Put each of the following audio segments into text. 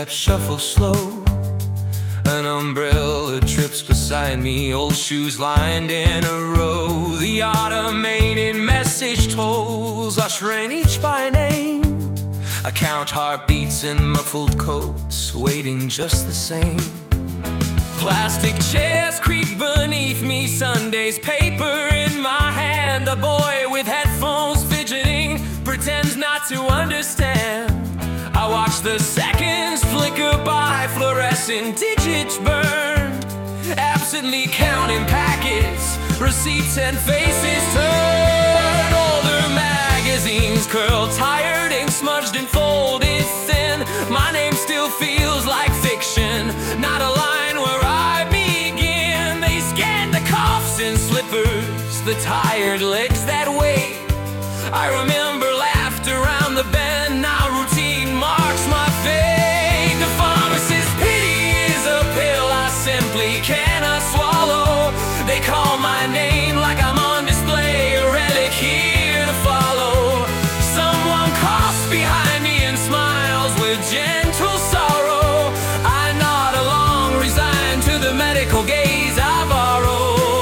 footsteps shuffle slow. An umbrella trips beside me, old shoes lined in a row. The automated message tolls, ushering each by name. I count heartbeats in muffled coats, waiting just the same. Plastic chairs creak beneath me, Sunday's paper in my hand. A boy with headphones fidgeting pretends not to understand. I watch the seconds flicker by, fluorescent digits burn, absently counting packets, receipts and faces turn. Older magazines curl, tired, ink smudged and folded thin. My name still feels like fiction, not a line where I begin. They scan the coughs and slippers, the tired legs that wait. I remember laughter around the bend, now routine marks my fate. The pharmacist's pity is a pill I simply cannot swallow. They call my name like I'm on display, a relic here to follow. Someone coughs behind me and smiles with gentle sorrow. I nod along, resigned to the medical gaze I borrow.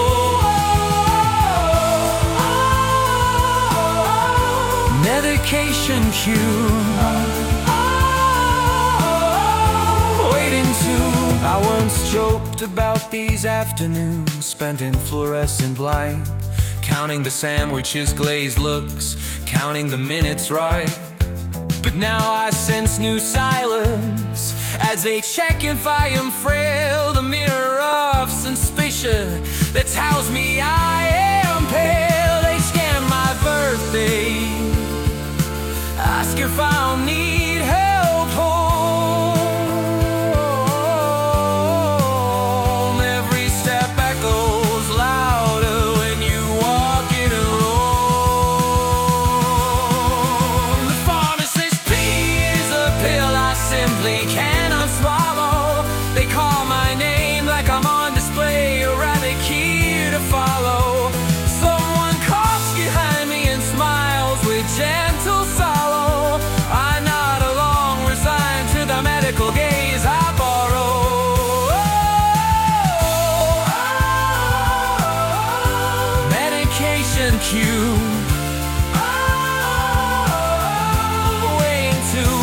Medication cue, waiting to. I once joked about these afternoons spent in fluorescent light, counting the sandwiches, glazed looks, counting the minutes right. But now I sense new silence as they check if I am frail. The mirror of suspicion that tells me I am pale. They scan my birthday, ask if I'll need help home. Every step echoes louder when you walk it alone. The pharmacist's plea is a pill I simply cannot swallow. They call my name like I'm on display, a rabbit here to follow. Someone coughs behind me and smiles with gentle sorrow. I nod along, resigned to the medical gaze I borrow. Medication cue, waiting to.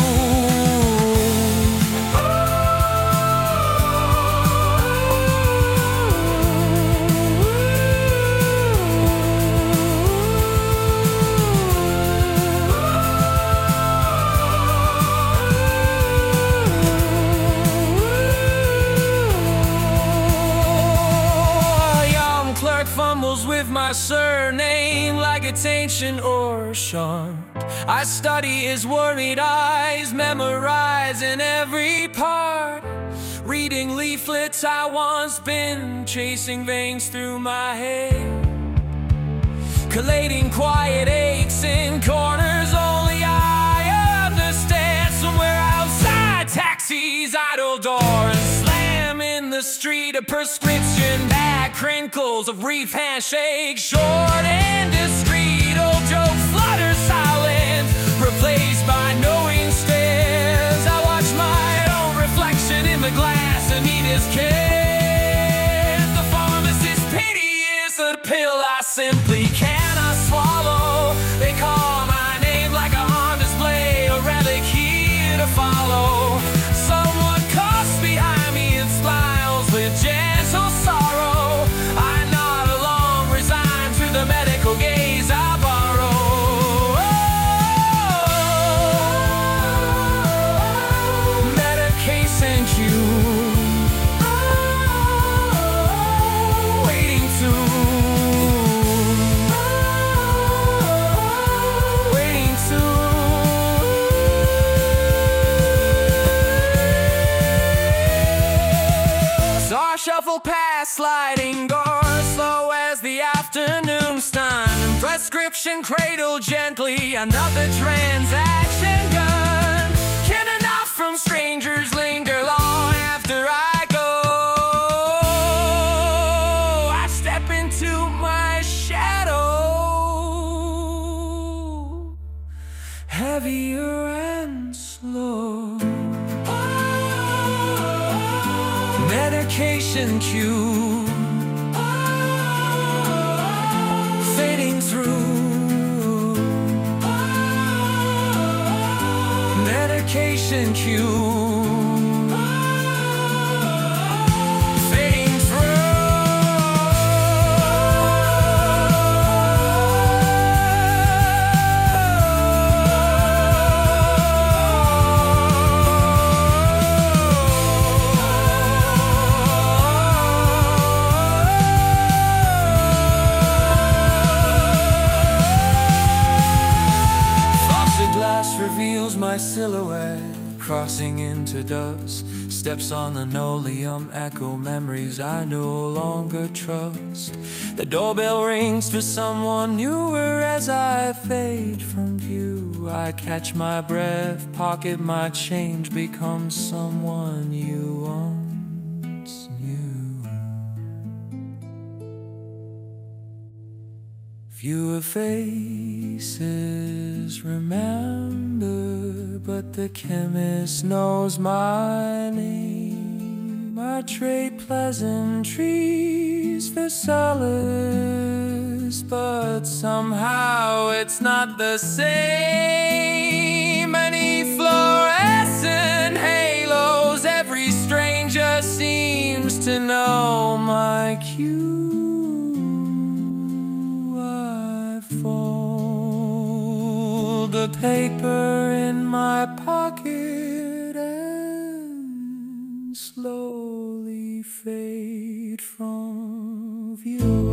Fumbles with my surname like it's ancient or sharp. I study his worried eyes, memorizing every part. Reading leaflets I once been, chasing veins through my head, collating quiet aches in corners only I understand. Somewhere outside, taxis idle doors slam in the street. A prescription bag, crinkles, a brief handshake, short and discreet. Old joke flutters silent, replaced by knowing stares. I watch my own reflection in the glass and need his care. The pharmacist's pity is a pill I simply cannot swallow. They call my name like I'm on display, a relic here to follow. Someone coughs behind me and smiles with gentle sorrow. I nod along, resigned to the medical gaze I borrow. Medication cue, waiting to. Waiting to. So I shuffle past sliding doors, slow as the afternoon sun. Prescription cradled gently, another transaction done. Can enough from strangers linger long after I go? I step into my shadow, heavier and slow. Medication cue fading through. Medication cue fading through. Reveals my silhouette crossing into dust. Steps on linoleum echo memories I no longer trust. The doorbell rings for someone newer as I fade from view. I catch my breath, pocket my change, become someone you once knew. Fewer faces remember, but the chemist knows my name. I trade pleasantries for solace, but somehow it's not the same. Many fluorescent halos, every stranger seems to know my cue. Fold the paper in my pocket and slowly fade from view.